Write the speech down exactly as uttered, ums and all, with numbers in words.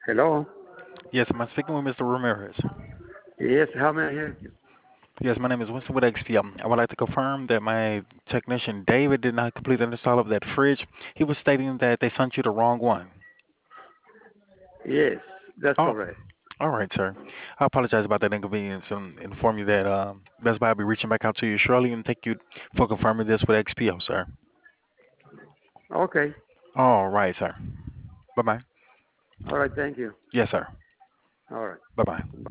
Hello. Yes, am I speaking with Mister Ramirez? Yes, how may I help you? Yes, my name is Winston with X P. Um, I would like to confirm that my technician David did not complete the install of that fridge. He was stating that they sent you the wrong one. Yes, that's Oh, correct. all right, sir. I apologize about that inconvenience and inform you that um, Best Buy will be reaching back out to you shortly and thank you for confirming this with X P O, sir. Okay. All right, sir. Bye bye. All right. Thank you. Yes, sir. All right. Bye bye. Bye.